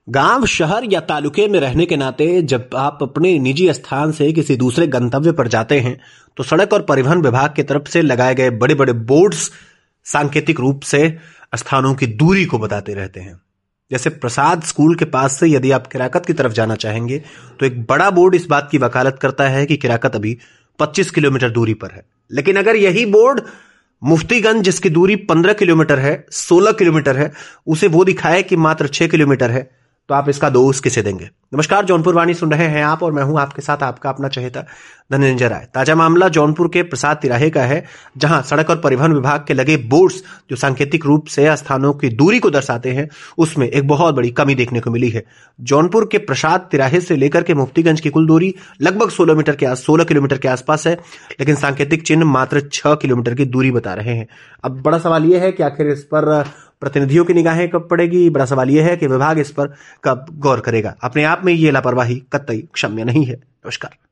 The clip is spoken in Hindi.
गांव, शहर या तालुके में रहने के नाते जब आप अपने निजी स्थान से किसी दूसरे गंतव्य पर जाते हैं तो सड़क और परिवहन विभाग की तरफ से लगाए गए बड़े बड़े बोर्ड्स सांकेतिक रूप से स्थानों की दूरी को बताते रहते हैं। जैसे प्रसाद स्कूल के पास से यदि आप किराकत की तरफ जाना चाहेंगे तो एक बड़ा बोर्ड इस बात की वकालत करता है कि किराकत अभी 25 किलोमीटर दूरी पर है। लेकिन अगर यही बोर्ड मुफ्तीगंज, जिसकी दूरी 15 किलोमीटर है, 16 किलोमीटर है, उसे वो दिखाए कि मात्र 6 किलोमीटर है, तो आप इसका दोष किसे देंगे? नमस्कार, जौनपुर वाणी सुन रहे हैं आप और मैं हूं आपके साथ आपका अपना चहेता धनंजय राय। ताजा मामला जौनपुर के प्रसाद तिराहे का है, जहां सड़क और परिवहन विभाग के लगे बोर्ड्स जो सांकेतिक रूप से स्थानों की दूरी को दर्शाते हैं, उसमें एक बहुत बड़ी कमी देखने को मिली है। जौनपुर के प्रसाद तिराहे से लेकर के मुफ्तीगंज की कुल दूरी लगभग 16 किलोमीटर के आसपास है, लेकिन सांकेतिक चिन्ह मात्र 6 किलोमीटर की दूरी बता रहे हैं। अब बड़ा सवाल यह है कि आखिर इस पर प्रतिनिधियों की निगाहें कब पड़ेगी? बड़ा सवाल यह है कि विभाग इस पर कब गौर करेगा। अपने आप में ये लापरवाही कतई क्षम्य नहीं है। नमस्कार।